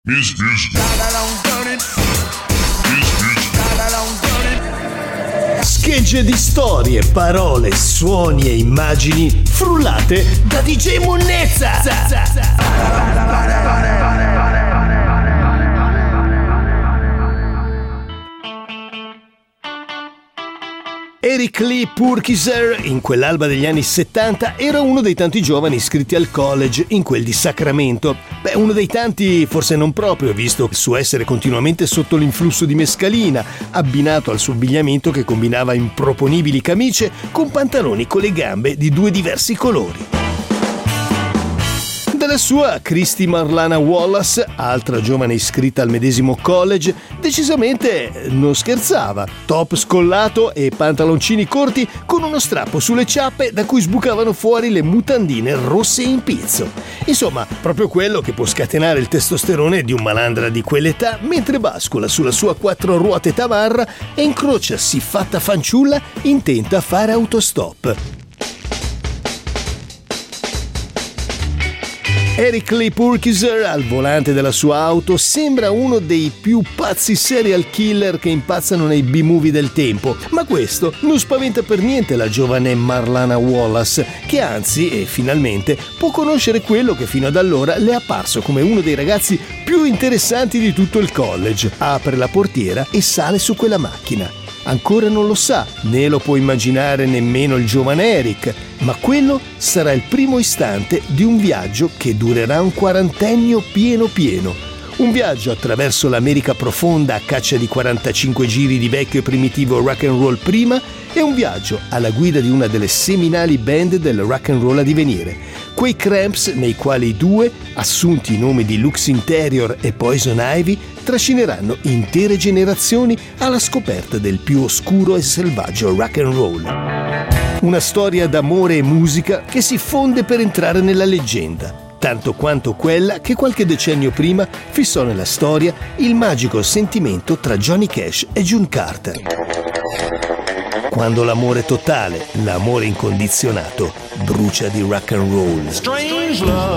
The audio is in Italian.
Schegge di storie, parole, suoni e immagini frullate da DJ Monnezza. Eric Lee Purkiser, in quell'alba degli anni 70, era uno dei tanti giovani iscritti al college in quel di Sacramento. Uno dei tanti forse non proprio, visto il suo essere continuamente sotto l'influsso di mescalina, abbinato al suo abbigliamento che combinava improponibili camicie con pantaloni con le gambe di due diversi colori. Dalla sua Christy Marlana Wallace, altra giovane iscritta al medesimo college, decisamente non scherzava. Top scollato e pantaloncini corti con uno strappo sulle ciappe da cui sbucavano fuori le mutandine rosse in pizzo. Insomma, proprio quello che può scatenare il testosterone di un malandra di quell'età mentre bascula sulla sua quattro ruote tamarra e incrocia siffatta fanciulla intenta a fare autostop. Eric Lee Purkiser, al volante della sua auto, sembra uno dei più pazzi serial killer che impazzano nei B-movie del tempo, ma questo non spaventa per niente la giovane Marlana Wallace, che anzi, e finalmente, può conoscere quello che fino ad allora le è apparso come uno dei ragazzi più interessanti di tutto il college. Apre la portiera e sale su quella macchina. Ancora non lo sa, né lo può immaginare nemmeno il giovane Eric, ma quello sarà il primo istante di un viaggio che durerà un quarantennio pieno. Un viaggio attraverso l'America profonda a caccia di 45 giri di vecchio e primitivo rock and roll prima e un viaggio alla guida di una delle seminali band del rock and roll a divenire. Quei Cramps nei quali i due, assunti i nomi di Lux Interior e Poison Ivy, trascineranno intere generazioni alla scoperta del più oscuro e selvaggio rock and roll. Una storia d'amore e musica che si fonde per entrare nella leggenda, tanto quanto quella che qualche decennio prima fissò nella storia il magico sentimento tra Johnny Cash e June Carter. Quando l'amore totale, l'amore incondizionato, brucia di rock and roll. Strange love.